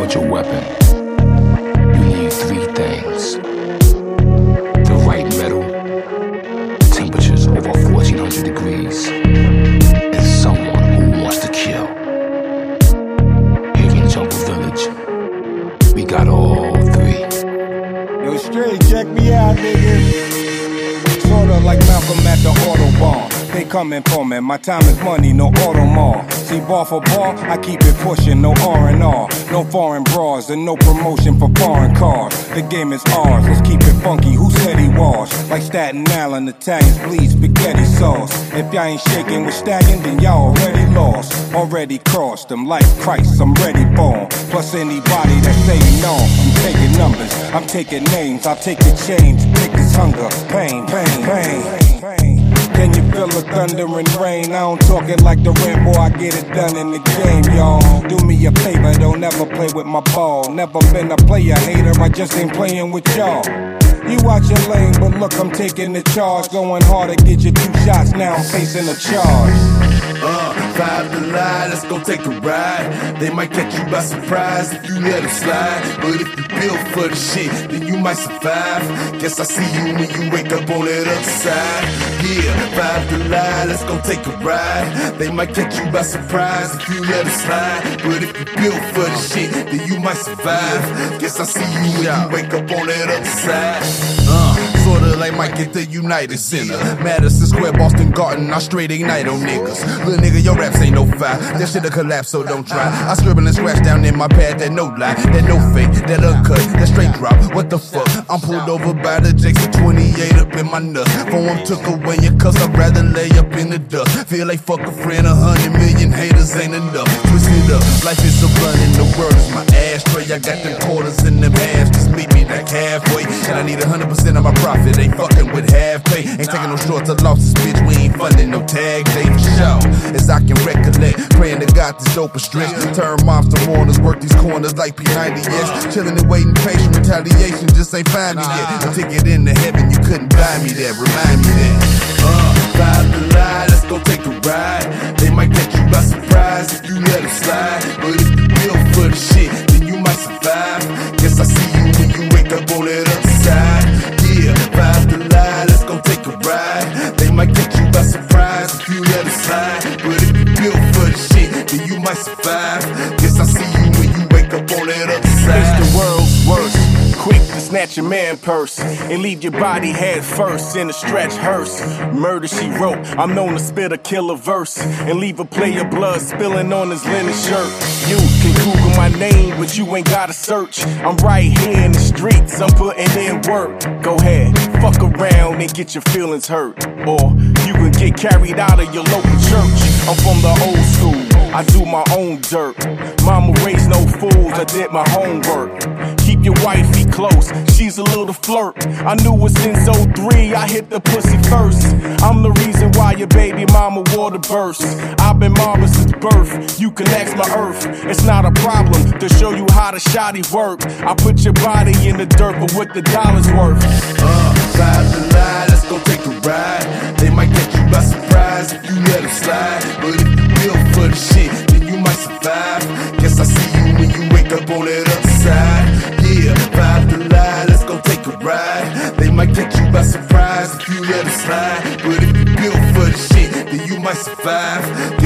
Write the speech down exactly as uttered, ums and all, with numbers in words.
with your weapon, you need three things. The right metal, temperatures over fourteen hundred degrees, and someone who wants to kill. Here in Jungle Village, we got all three. Yo, straight, check me out, nigga. Sorta like Malcolm at the Autobahn. They coming for me, my time is money, no Audemars. See, bar for bar, I keep it pushing, no R and R. No foreign bras and no promotion for foreign cars. The game is ours, let's keep it funky, who said he was? Like Staten Island, Italians bleed spaghetti sauce. If y'all ain't shaking with stagging, then y'all already lost. Already crossed them like Christ, I'm ready born. Plus anybody that say no, I'm taking numbers, I'm taking names, I'll take the change, take this hunger, pain, pain, pain, pain. Can you feel the thunder and rain? I don't talk it like the Rambo, I get it done in the game, y'all. Do me a favor, don't ever play with my ball. Never been a player hater, I just ain't playing with y'all. You watch your lane, but look, I'm taking the charge. Going hard to get you two shots, now I'm facing a charge. Uh, five to lie, let's go take a ride. They might catch you by surprise if you let them slide. But if you build for the shit, then you might survive. Guess I see you when you wake up on that other side. Yeah, five to lie, let's go take a ride. They might catch you by surprise if you let them slide. But if you build for the shit, then you might survive. Guess I see you when you wake up on that other side. Uh, sorta like Mike at the United Center, Madison Square, Boston Garden, I straight ignite on niggas. Little nigga, your raps ain't no fire. That shit'll collapse, so don't try. I scribble and scratch down in my pad, that no lie, that no fake, that uncut, that straight drop. What the fuck? I'm pulled over by the Jackson twenty-eight up in my nuts. Phone took away your cuss, I'd rather lay up in the dust. Feel like fuck a friend, a hundred million haters ain't enough. Twist it up, life is a blunt and the world is my ashtray. I got them quarters in them halves, just meet me like halfway. And I need a hundred percent of my profit, ain't fucking with half pay. Ain't taking no shorts or losses, bitch, we ain't funding no tag day for show. As I can recollect, praying to God this open stretch. Turn moms to mourners, work these corners like P ninety S. Chillin' and waiting patient, retaliation just ain't find me yet. A ticket into heaven, you couldn't buy me that, remind me that. Uh, five to lie, let's go take a ride. They might catch you by surprise if you let them slide. But if you build for the shit, then you might survive. Guess I see you when you wake up on that other side. Yeah, five to lie, let's go take a ride. They might catch you by surprise if you let them slide. But if you build for the shit, then you might survive. Guess I see you when you wake up on that other side. It's the world's worst. Quick to snatch your man purse and leave your body head first in a stretch hearse. Murder she wrote, I'm known to spit a killer verse and leave a player blood spilling on his linen shirt. You can Google my name, but you ain't gotta search. I'm right here in the streets, I'm putting in work. Go ahead, fuck around and get your feelings hurt. Or you can get carried out of your local church. I'm from the old school, I do my own dirt. Mama raised no fools, I did my homework. Keep your wifey close, she's a little flirt. I knew it since oh three, I hit the pussy first. I'm the reason why your baby mama water burst. I've been mama since birth, you can ask my earth. It's not a problem to show you how the shotty work. I put your body in the dirt, but what the dollar's worth. Uh, five to lie, let's go take a ride. They might catch you by surprise if you let them slide. But if you build for the shit, then you might survive. Guess I see you when you wake up on that other side. Yeah, five to lie, let's go take a ride. They might catch you by surprise if you let them slide. But if you build for the shit, then you might survive.